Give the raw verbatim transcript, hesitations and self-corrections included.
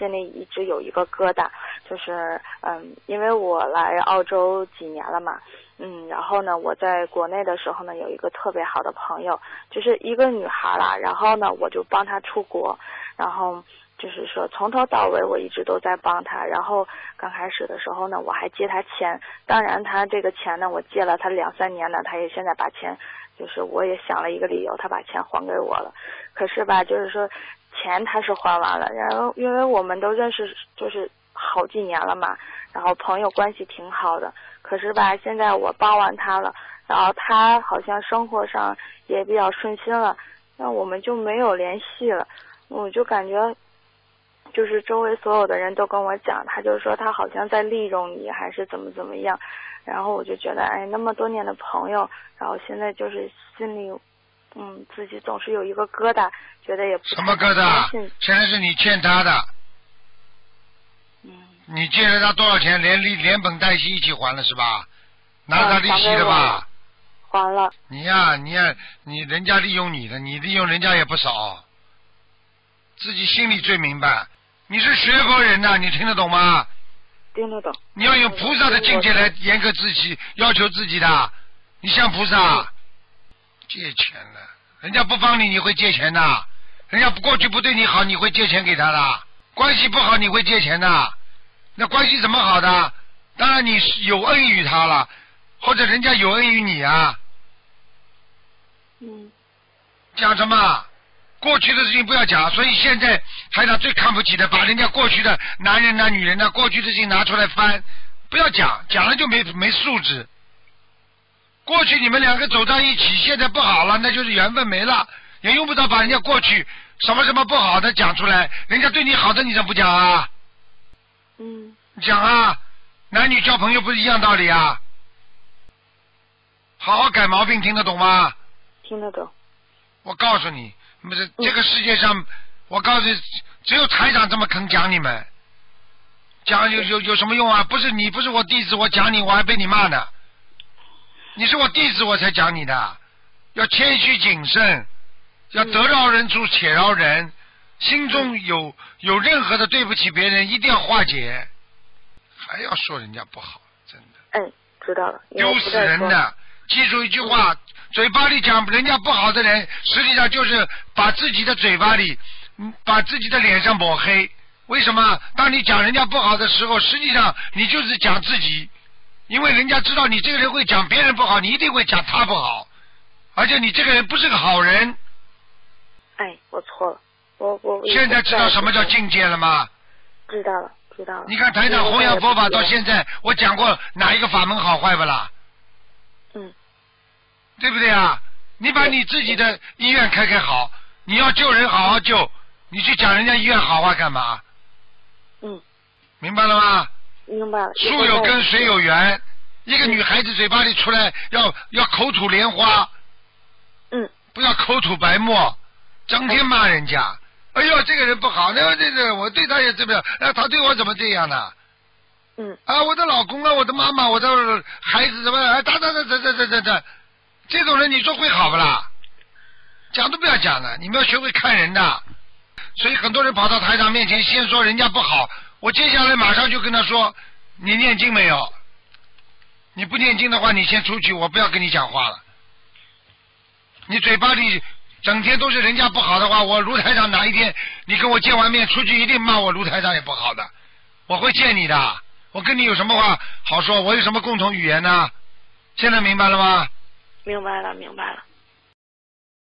心里一直有一个疙瘩，就是嗯，因为我来澳洲几年了嘛，嗯，然后呢，我在国内的时候呢，有一个特别好的朋友，就是一个女孩啦，然后呢，我就帮她出国，然后就是说从头到尾我一直都在帮她，然后刚开始的时候呢，我还借她钱，当然她这个钱呢，我借了她两三年呢，她也现在把钱，就是我也想了一个理由，她把钱还给我了，可是吧，就是说钱她是还完了，然后因为我们都认识就是好几年了嘛，然后朋友关系挺好的，可是吧，现在我帮完她了，然后她好像生活上也比较顺心了，那我们就没有联系了，我就感觉。就是周围所有的人都跟我讲，他就说他好像在利用你，还是怎么怎么样，然后我就觉得，哎，那么多年的朋友，然后现在就是心里，嗯，自己总是有一个疙瘩，觉得也不什么疙瘩？现在是你欠他的， 嗯， 你借了他多少钱？连利连本带息一起还了是吧？拿他利息的吧？ 还了。 你呀、啊，你呀、啊，你人家利用你的，你利用人家也不少，自己心里最明白。你是学佛人呐、啊，你听得懂吗？ 听得懂。 你要用菩萨的境界来严格自己要求自己的，你像菩萨，借钱了，人家不帮你，你会借钱的；人家过去不对你好，你会借钱给他的；关系不好，你会借钱的。那关系怎么好的？当然你是有恩于他了，或者人家有恩于你啊。 嗯。 讲什么？过去的事情不要讲，所以现在台长最看不起的，把人家过去的男人呐、女人呐、过去的事情拿出来翻，不要讲，讲了就没没素质。过去你们两个走到一起，现在不好了，那就是缘分没了，也用不着把人家过去什么什么不好的讲出来，人家对你好的你怎么不讲啊？ 嗯。 讲啊，男女交朋友不是一样道理啊？好好改毛病，听得懂吗？ 听得懂。 我告诉你。不是这个世界上，嗯、我告诉你，只有台长这么肯讲你们，讲有有有什么用啊？不是你不是我弟子，我讲你我还被你骂呢。你是我弟子，我才讲你的。要谦虚谨慎，要得饶人处且饶人，心中有有任何的对不起别人，一定要化解。还要说人家不好，真的。 嗯，知道了。 丢死人的！记住一句话。嗯，嘴巴里讲人家不好的人，实际上就是把自己的嘴巴里，把自己的脸上抹黑。为什么？当你讲人家不好的时候，实际上你就是讲自己，因为人家知道你这个人会讲别人不好，你一定会讲他不好，而且你这个人不是个好人。 哎，我错了，我我。 现在知道什么叫境界了吗？ 知道了，知道了。 你看台长弘扬佛法到现在，我讲过哪一个法门好坏不啦？ 嗯。 对不对啊？你把你自己的医院开开好，你要救人好好救，你去讲人家医院好话干嘛？ 嗯， 明白了吗？ 明白了。 树有根，水有源。一个女孩子嘴巴里出来要要口吐莲花， 嗯， 不要口吐白沫，整天骂人家。哎呦，这个人不好，那这个我对他也这么样，哎，他对我怎么这样呢？ 嗯。 啊，我的老公啊，我的妈妈，我的孩子怎么？哎，他他他他他他他他。这种人你说会好不啦？讲都不要讲了，你们要学会看人的。所以很多人跑到台长面前，先说人家不好，我接下来马上就跟他说：你念经没有？你不念经的话，你先出去，我不要跟你讲话了。你嘴巴里整天都是人家不好的话，我卢台长哪一天你跟我见完面出去，一定骂我卢台长也不好的，我会见你的。我跟你有什么话好说？我有什么共同语言呢？现在明白了吗？ 明白了，明白了。